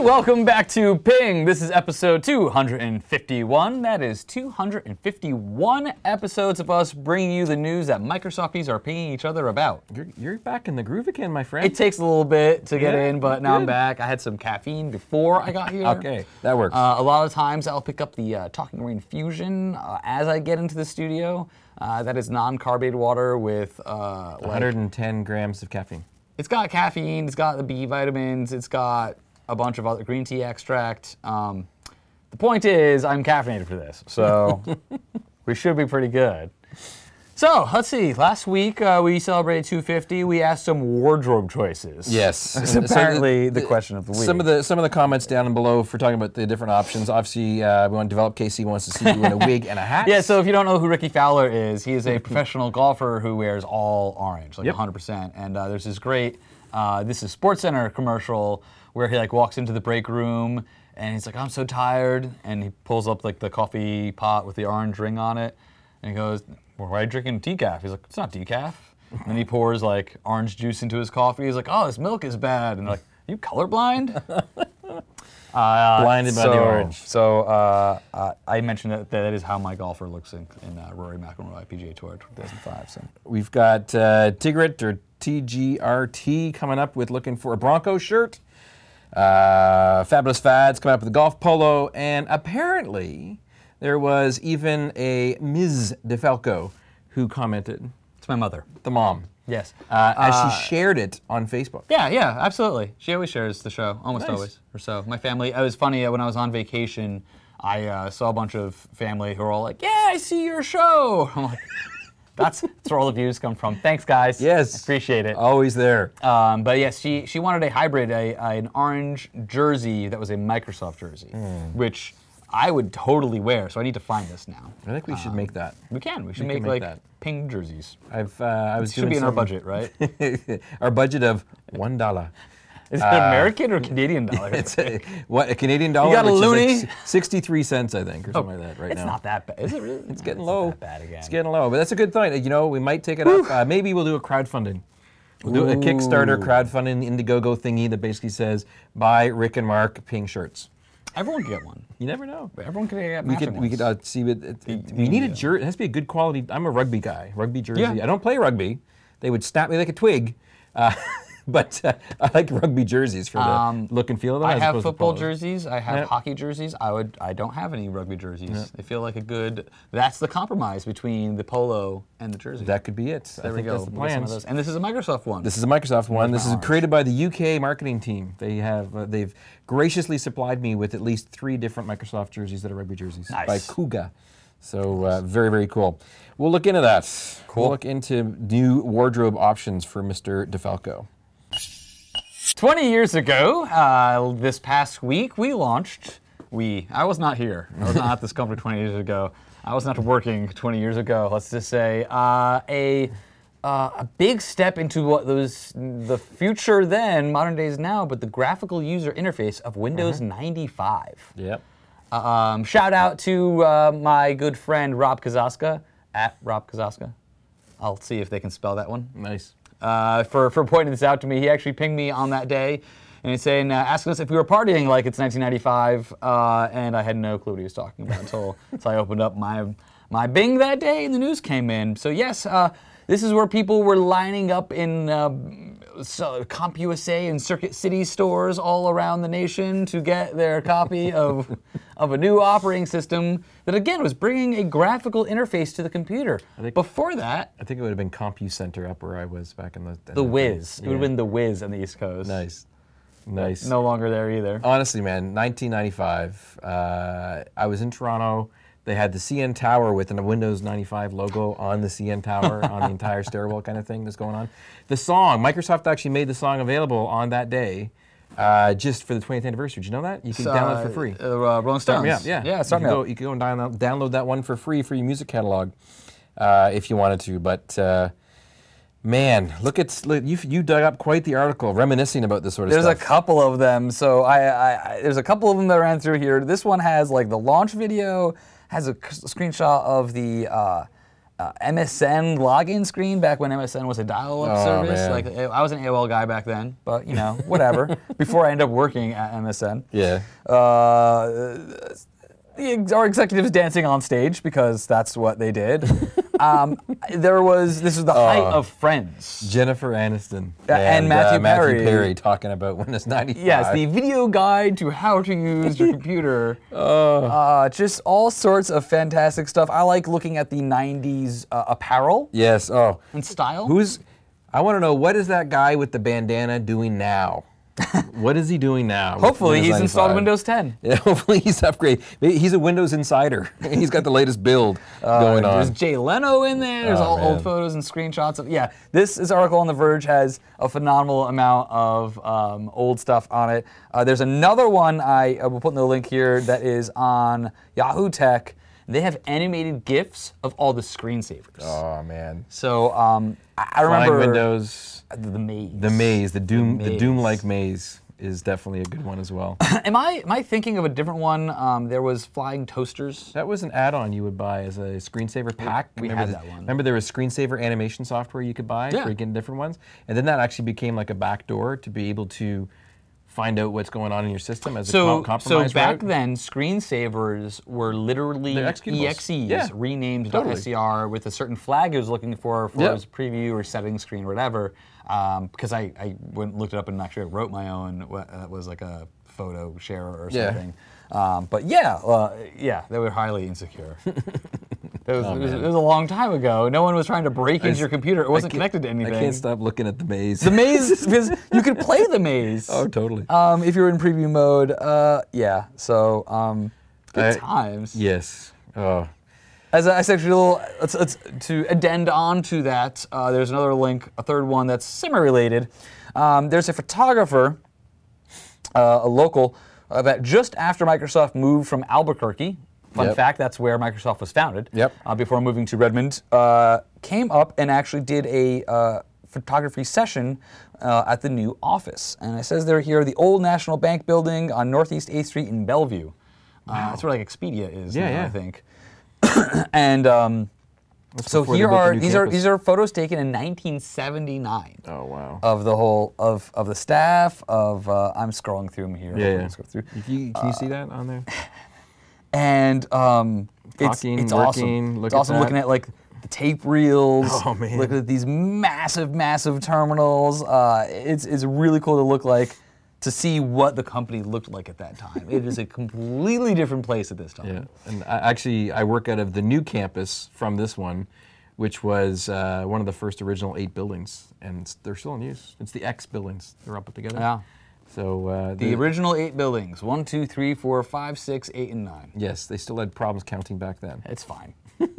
welcome back to Ping. This is episode 251. That is 251 episodes of us bringing you the news that Microsofties are pinging each other about. You're back in the groove again, my friend. It takes a little bit to get in, but now I'm back. I had some caffeine before I got here. Okay, that works. A lot of times I'll pick up the Talking Rain Fusion as I get into the studio. That is non-carbonated water with 110 grams of caffeine. It's got caffeine, it's got the B vitamins, it's got a bunch of other green tea extract. The point is, I'm caffeinated for this, so we should be pretty good. So, let's see. Last week, we celebrated 250. We asked some wardrobe choices. Yes. It's apparently the question of the week. Some of the comments down below for talking about the different options. Obviously, we want to develop. KC wants to see you in a wig and a hat. Yeah, so if you don't know who Ricky Fowler is, he is a professional golfer who wears all orange, like 100%. And there's this great, this is SportsCenter commercial where he like walks into the break room and he's like, I'm so tired. And he pulls up like the coffee pot with the orange ring on it. And he goes, well, why are you drinking decaf? He's like, it's not decaf. And then he pours like orange juice into his coffee. He's like, oh, this milk is bad. And they're like, are you colorblind? Blinded by the orange. So I mentioned that is how my golfer looks in Rory McIlroy PGA Tour 2005. So We've got Tigrit or TGRT coming up with looking for a Broncos shirt. Fabulous Fads coming up with a golf polo, and apparently there was even a Ms. DeFalco who commented. It's my mother. The mom. Yes. As she shared it on Facebook. Yeah, absolutely. She always shares the show, almost Nice. always. Or so. My family, it was funny, when I was on vacation, I saw a bunch of family who were all like, yeah, I see your show. I'm like, that's where all the views come from. Thanks, guys. Yes. I appreciate it. Always there. But yes, she wanted a hybrid, an orange jersey that was a Microsoft jersey, which I would totally wear, so I need to find this now. I think we should make that. We can. We should We make can make like that. ping jerseys. I was It should doing be in our some- budget, right? Our budget of $1. Is it American or Canadian dollars? It's a Canadian dollar? You got a which loony? is like 63 cents, I think, or something like that right It's now. not that bad. Is it really? It's getting It's low. Not that bad again. It's getting low, but that's a good thing. You know, we might take it up. Maybe we'll do a crowdfunding. We'll do a Kickstarter crowdfunding Indiegogo thingy that basically says, buy Rick and Mark Ping shirts. Everyone can get one. You never know. Everyone can get We matching could ones. see it. We need a jersey. It has to be a good quality. I'm a rugby guy. Rugby jersey. Yeah. I don't play rugby. They would snap me like a twig. But I like rugby jerseys for the look and feel of them. I as have opposed to football polos. jerseys. I have Yep. hockey jerseys. I don't have any rugby jerseys. They feel like a good. That's the compromise between the polo and the jersey. That could be it. there I we think go. that's the We'll get some of plans. those. And this is a Microsoft one. This is a Microsoft one. This is orange? created by the UK marketing team. They have they've graciously supplied me with at least 3 different Microsoft jerseys that are rugby jerseys Nice. by Kuga. So very, very cool. We'll look into that. Cool. We'll look into new wardrobe options for Mr. DeFalco. 20 years ago, this past week, we launched. I was not here. I was not at this company 20 years ago. I was not working 20 years ago. Let's just say a big step into what was the future then, modern days now, but the graphical user interface of Windows 95. Yep. Shout out to my good friend Rob Kazaska at Rob Kazaska. I'll see if they can spell that one. Nice. For pointing this out to me. He actually pinged me on that day, and he's saying, asking us if we were partying like it's 1995, and I had no clue what he was talking about until so I opened up my Bing that day, and the news came in. So yes, this is where people were lining up in CompUSA and Circuit City stores all around the nation to get their copy of a new operating system that, again, was bringing a graphical interface to the computer. Before that, I think it would have been CompuCenter up where I was back in the Wiz. It would have been the Wiz on the East Coast. Nice. Nice. No longer there either. Honestly, man, 1995, I was in Toronto. They had the CN Tower with a Windows 95 logo on the CN Tower on the entire stairwell kind of thing that's going on. The song, Microsoft actually made the song available on that day just for the 20th anniversary. Did you know that? You can download it for free. Rolling Stones. Yeah. Start me up. You can go and download that one for free for your music catalog if you wanted to. But man, look, you dug up quite the article reminiscing about this sort of There's stuff. a couple of them. So there's a couple of them that ran through here. This one has like the launch video, has a screenshot of the MSN login screen back when MSN was a dial-up service. Man. Like I was an AOL guy back then, but you know, whatever. Before I ended up working at MSN. Yeah. Our executives dancing on stage because that's what they did. This was the height of Friends. Jennifer Aniston And Matthew Perry. talking about Windows 95. Yes, the video guide to how to use your computer. Just all sorts of fantastic stuff. I like looking at the 90s apparel Yes. Oh. and style. I want to know, what is that guy with the bandana doing now? What is he doing now? with Hopefully Windows he's installed 95? Windows 10. Yeah, hopefully he's upgraded. He's a Windows insider. He's got the latest build going There's on. Jay Leno in there. There's all man. old photos and screenshots of. Yeah, this article on The Verge has a phenomenal amount of old stuff on it. There's another one I will put in the link here that is on Yahoo Tech. They have animated GIFs of all the screensavers. Oh man. So I remember Flying Windows. the maze. The maze, the maze. Doom-like maze is definitely a good one as well. Am I thinking of a different one? There was Flying Toasters. That was an add-on you would buy as a screensaver pack. We Remember had that one. Remember there was screensaver animation software you could buy Yeah. for getting different ones? And then that actually became like a backdoor to be able to find out what's going on in your system as a compromise So back route. then, screensavers were literally They're executables. EXEs Yeah, renamed totally. .scr with a certain flag it was looking for Yep. its preview or settings screen or whatever. Because I went and looked it up and actually wrote my own. It was like a photo share or Yeah. something. But yeah, they were highly insecure. It was a long time ago. No one was trying to break into your computer. It wasn't connected to anything. I can't stop looking at the maze. The maze, because you could play the maze. Oh, totally. If you're in preview mode, yeah. So, good times. Yes. Oh. As I said, let's to addend on to that. There's another link, a third one that's semi-related. There's a photographer, a local, that just after Microsoft moved from Albuquerque. Fun Yep. fact, that's where Microsoft was founded. Yep. Before moving to Redmond, came up and actually did a photography session at the new office. And it says they're here, the old National Bank building on Northeast 8th Street in Bellevue. That's where like Expedia is, Yeah, now, yeah. I think. And so before they here built the are new these campus. are photos taken in 1979 Oh, wow. of the whole of the staff of I'm scrolling through them here. Yeah. Let's go through. Can you see that on there? And Talking, it's working, awesome. look It's at awesome that. looking at like the tape reels. Oh, man. Look at these massive terminals. It's really cool to see what the company looked like at that time. It is a completely different place at this time. Yeah, and I work out of the new campus from this one, which was one of the first original 8 buildings, and they're still in use. It's the X buildings. They're all put together. Yeah. So The original 8 buildings, 1, 2, 3, 4, 5, 6, 8, and 9. yes, they still had problems counting back then. It's fine.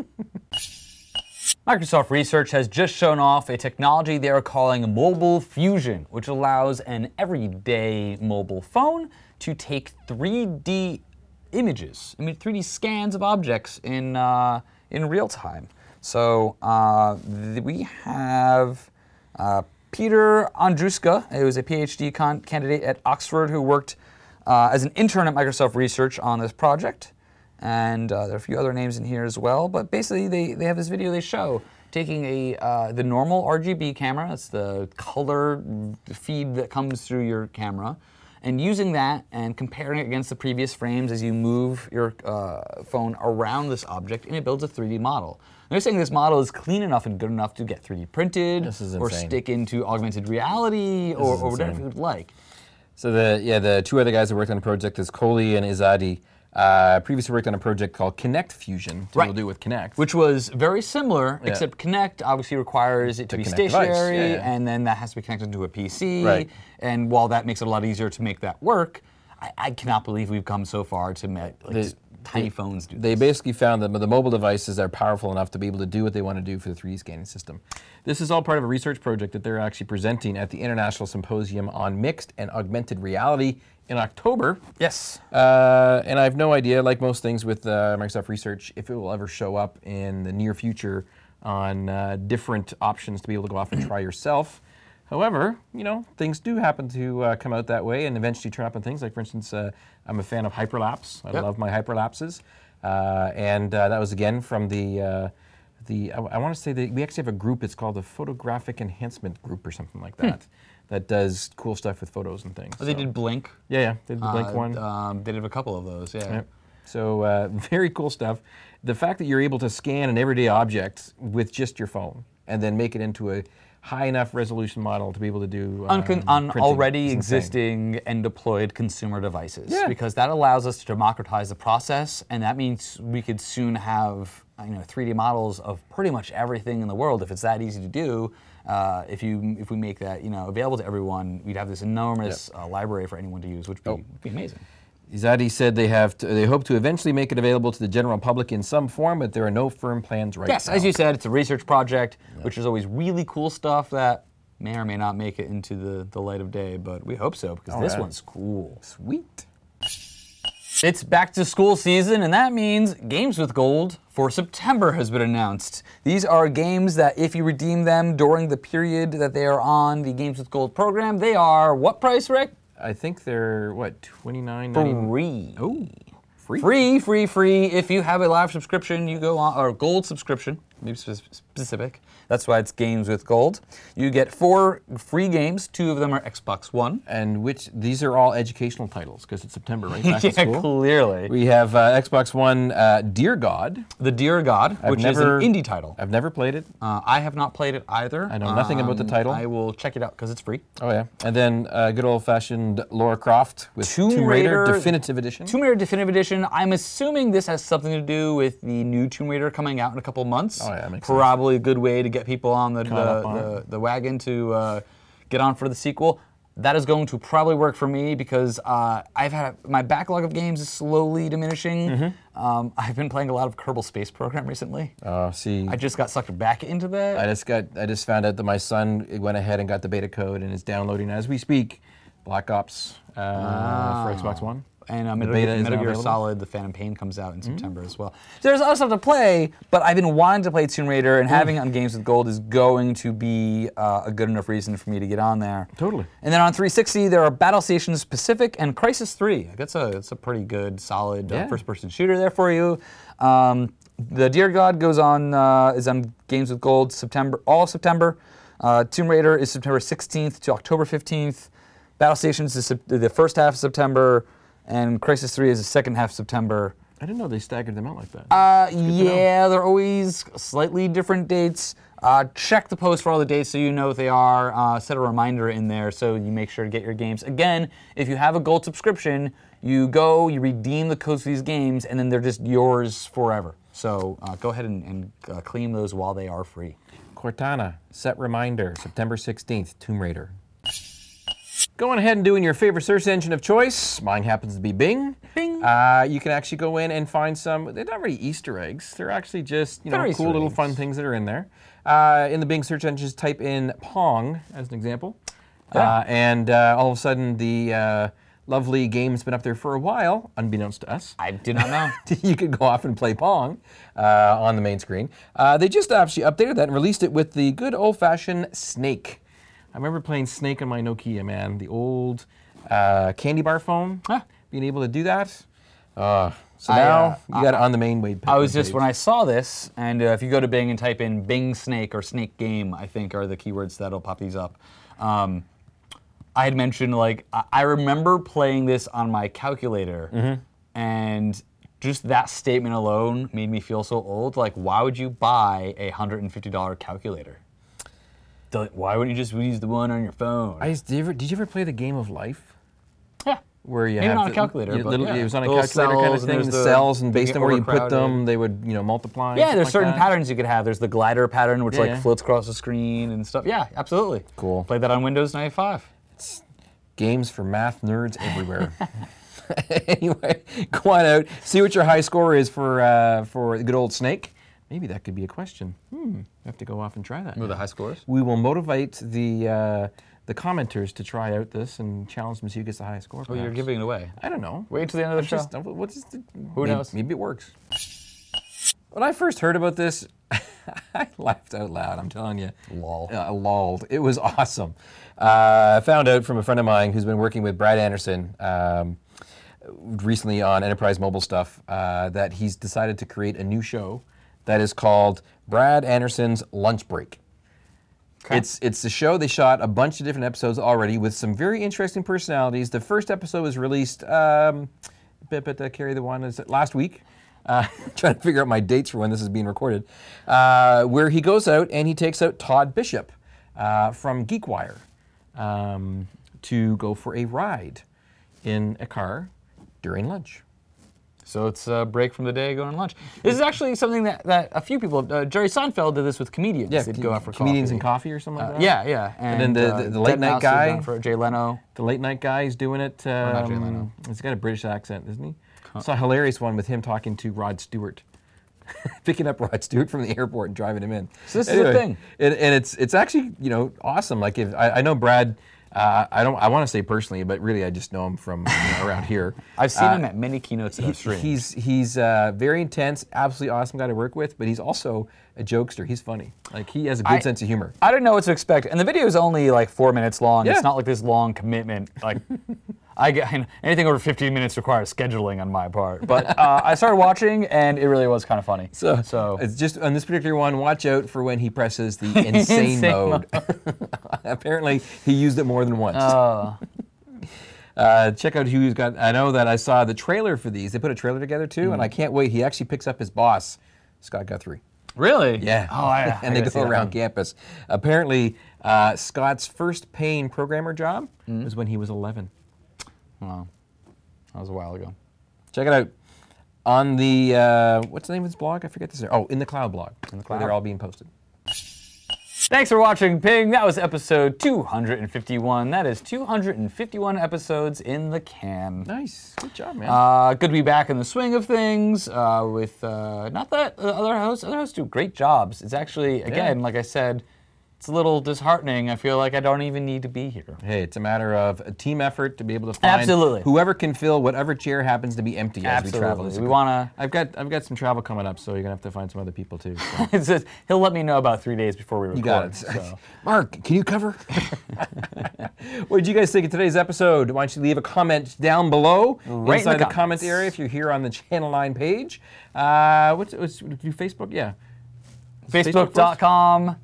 Microsoft Research has just shown off a technology they are calling Mobile Fusion, which allows an everyday mobile phone to take 3D images, 3D scans of objects in real time. So we have Peter Andruska, who is a PhD candidate at Oxford, who worked as an intern at Microsoft Research on this project. And there are a few other names in here as well. But basically, they have this video they show taking the normal RGB camera, that's the color feed that comes through your camera, and using that and comparing it against the previous frames as you move your phone around this object, and it builds a 3D model. And they're saying this model is clean enough and good enough to get 3D printed, This is or insane. stick into augmented reality, or whatever insane. you would like. So the 2 other guys that worked on the project is Kohli and Izadi. Previously worked on a project called Kinect Fusion to be able to do with Kinect. Which was very similar, except Kinect obviously requires it to be Kinect device, stationary, yeah. and then that has to be connected to a PC. Right. And while that makes it a lot easier to make that work, I cannot believe we've come so far to make tiny phones do They this. basically found that the mobile devices are powerful enough to be able to do what they want to do for the 3D scanning system. This is all part of a research project that they're actually presenting at the International Symposium on Mixed and Augmented Reality in October. Yes. And I have no idea, like most things with Microsoft Research, if it will ever show up in the near future on different options to be able to go off and try yourself. However, things do happen to come out that way and eventually turn up on things. Like, for instance, I'm a fan of hyperlapse. I love my hyperlapses. And that was, again, from the I want to say that we actually have a group. It's called the Photographic Enhancement Group or something like that. That does cool stuff with photos and things. Oh, they did Blink. Yeah, they did the Blink one. They did a couple of those, yeah. Yep. So very cool stuff. The fact that you're able to scan an everyday object with just your phone and then make it into a high enough resolution model to be able to do on already is insane. existing and deployed consumer devices. Yeah. Because that allows us to democratize the process, and that means we could soon have 3D models of pretty much everything in the world if it's that easy to do. If we make that available to everyone, we'd have this enormous library for anyone to use, which would be amazing. Izadi said they hope to eventually make it available to the general public in some form, but there are no firm plans right now. Yes, as you said, it's a research project, which is always really cool stuff that may or may not make it into the light of day, but we hope so, because this one's cool. Sweet. It's back to school season, and that means Games with Gold for September has been announced. These are games that if you redeem them during the period that they are on the Games with Gold program, they are what price, Rick? I think they're, $29.99? Free. Oh, free. Free. If you have a live subscription, you go on, or gold subscription, maybe specific. That's why it's Games with Gold. You get 4 free games. 2 of them are Xbox One. And these are all educational titles, because it's September, right? Back to school. Clearly. We have Xbox One, Dear God. The Dear God, which is an indie title. I've never played it. I have not played it either. I know nothing about the title. I will check it out because it's free. Oh, yeah. And then good old-fashioned Lara Croft with Tomb Raider Definitive Edition. Tomb Raider Definitive Edition. I'm assuming this has something to do with the new Tomb Raider coming out in a couple months. Oh, yeah, makes sense. Probably a good way to get people on the wagon to get on for the sequel. That is going to probably work for me because my backlog of games is slowly diminishing. I've been playing a lot of Kerbal Space Program recently. See, I just got sucked back into that. I just found out that my son went ahead and got the beta code and is downloading as we speak Black Ops for Xbox One. And Metal Gear Solid, The Phantom Pain comes out in September as well. So there's other stuff to play, but I've been wanting to play Tomb Raider, and having it on Games with Gold is going to be a good enough reason for me to get on there. Totally. And then on 360, there are Battle Stations Pacific and Crysis 3. That's a pretty good, solid first-person shooter there for you. The Dear God is on Games with Gold all of September. Tomb Raider is September 16th to October 15th. Battle Stations is the first half of September. And Crysis 3 is the second half of September. I didn't know they staggered them out like that. They're always slightly different dates. Check the post for all the dates so you know what they are. Set a reminder in there so you make sure to get your games. Again, if you have a gold subscription, you redeem the codes for these games, and then they're just yours forever. So go ahead and claim those while they are free. Cortana, set reminder, September 16th, Tomb Raider. Going ahead and doing your favorite search engine of choice. Mine happens to be Bing. Bing. You can actually go in and find they're not really Easter eggs. They're actually just cool little fun things that are in there. In the Bing search engine, just type in Pong as an example. Yeah. And all of a sudden the lovely game's been up there for a while, unbeknownst to us. I did not know. You could go off and play Pong on the main screen. They just actually updated that and released it with the good old-fashioned Snake. I remember playing Snake on my Nokia, man. The old candy bar phone. Being able to do that. So now you got it on the main page. When I saw this, and if you go to Bing and type in Bing Snake or Snake Game, I think are the keywords that'll pop these up. I had mentioned, I remember playing this on my calculator, and just that statement alone made me feel so old. Why would you buy a $150 calculator? Why wouldn't you just use the one on your phone? Did you ever play the Game of Life? Yeah. Where you Maybe have not on a calculator, but it was on a little calculator kind of cells, thing. and The cells, and based on where you put overcrowded. them, they would multiply. Yeah, there's like certain that. patterns you could have. There's the glider pattern, which Yeah. floats across the screen and stuff. Yeah, absolutely. Cool. Played that on Windows 95. Games for math nerds everywhere. Anyway, go on out, see what your high score is for the good old Snake. Maybe that could be a question. I have to go off and try that. With the high scores? We will motivate the commenters to try out this and challenge them to see who gets the highest score. Oh, you're perhaps. giving it away. I don't know. Wait until the end of the show. Who knows? Maybe it works. When I first heard about this, I laughed out loud, I'm telling you. Lol. Lolled. It was awesome. I found out from a friend of mine who's been working with Brad Anderson recently on Enterprise Mobile stuff that he's decided to create a new show that is called Brad Anderson's Lunch Break. Okay. It's a show. They shot a bunch of different episodes already with some very interesting personalities. The first episode was released, carry the one, is it last week? Trying to figure out my dates for when this is being recorded. Where he goes out and he takes out Todd Bishop from GeekWire to go for a ride in a car during lunch. So it's a break from the day, going to lunch. This is actually something that a few people, Jerry Seinfeld did this with comedians. Yeah, They'd go out for comedians coffee. and coffee or something like that. Yeah. And then the late Dead night Mouse guy, did one for Jay Leno. the late night guy is doing it. not Jay Leno. He's got a British accent, doesn't he? I saw a hilarious one with him talking to Rod Stewart. Picking up Rod Stewart from the airport and driving him in. So this is a thing. And it's actually, awesome. Like if I know Brad, I want to say personally, but really I just know him from around here. I've seen him at many keynotes that I've streamed. He's very intense, absolutely awesome guy to work with, but he's also a jokester. He's funny. Like he has a good sense of humor. I didn't know what to expect, and the video is only like 4 minutes long. Yeah. It's not like this long commitment. Like anything over 15 minutes requires scheduling on my part. But I started watching, and it really was kind of funny. So it's just on this particular one, watch out for when he presses the insane mode. Apparently, he used it more than once. Check out who he's got. I know that I saw the trailer for these. They put a trailer together too, and I can't wait. He actually picks up his boss, Scott Guthrie. Really? Yeah. And they go around campus. Apparently, Scott's first paying programmer job was when he was 11. Wow. That was a while ago. Check it out on the, what's the name of his blog? I forget this. In the Cloud blog. In the Cloud. Where they're all being posted. Thanks for watching, Ping. That was episode 251. That is 251 episodes in the can. Nice. Good job, man. Good to be back in the swing of things with, not that other hosts do great jobs. It's actually, again, like I said, it's a little disheartening. I feel like I don't even need to be here. Hey, it's a matter of a team effort to be able to find whoever can fill whatever chair happens to be empty as we travel. We want to. I've got some travel coming up, so you're gonna have to find some other people too. So. It's just, he'll let me know about 3 days before we record. You got it. So. Mark, can you cover? What did you guys think of today's episode? Why don't you leave a comment down below inside the comment area if you're here on the Channel 9 page. What's do Facebook? Yeah. Facebook.com/The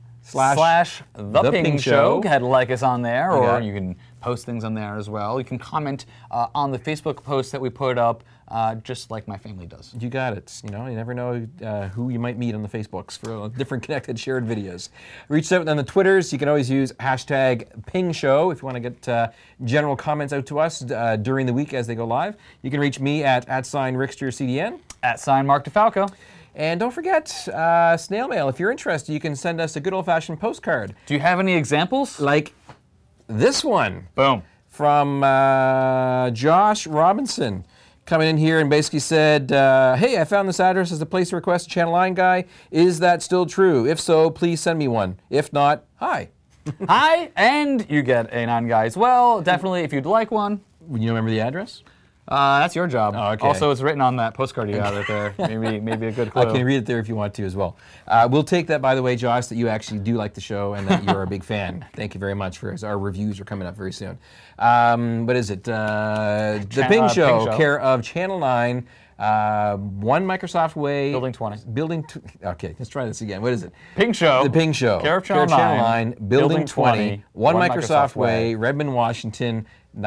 Ping Show. Go ahead and like us on there, or you can post things on there as well. You can comment on the Facebook post that we put up, just like my family does. You got it. You never know who you might meet on the Facebooks for different connected shared videos. Reach out on the Twitters. You can always use #PingShow if you want to get general comments out to us during the week as they go live. You can reach me at @RicksterCDN. @Mark DeFalco. And don't forget, snail mail. If you're interested, you can send us a good old-fashioned postcard. Do you have any examples? Like this one. Boom. From Josh Robinson. Coming in here and basically said, hey, I found this address as a place to request a Channel 9 guy. Is that still true? If so, please send me one. If not, hi. Hi, and you get a 9 guy as well. Definitely, if you'd like one. You remember the address? That's your job. Oh, okay. Also, it's written on that postcard you got right there. Maybe a good clue. I can read it there if you want to as well. We'll take that, by the way, Josh, that you actually do like the show and that you're a big fan. Thank you very much for our reviews are coming up very soon. What is it? The Ping Show, care of Channel 9, One Microsoft Way. Building 20. Okay, let's try this again. What is it? Ping Show. The Ping Show. Care of Channel 9. Building 20. One Microsoft Way, Redmond, Washington,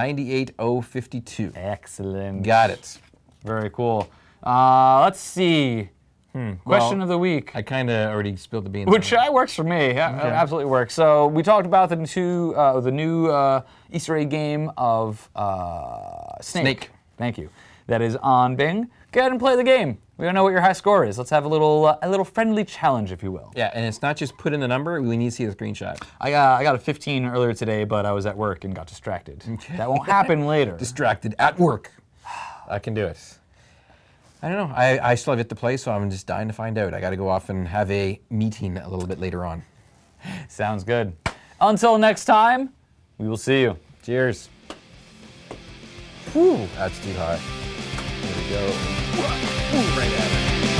98052. Excellent. Got it. Very cool. Let's see. Question of the week. I kind of already spilled the beans. Which works for me. Yeah, okay. Absolutely works. So we talked about the new Easter egg game of Snake. Thank you. That is on Bing. Go ahead and play the game. We don't know what your high score is. Let's have a little friendly challenge, if you will. Yeah, and it's not just put in the number. We need to see the screenshot. I got a 15 earlier today, but I was at work and got distracted. Okay. That won't happen later. Distracted at work. I can do it. I don't know. I still have yet to play, so I'm just dying to find out. I got to go off and have a meeting a little bit later on. Sounds good. Until next time, we will see you. Cheers. Whew, that's too high. There we go. Ooh, right at it.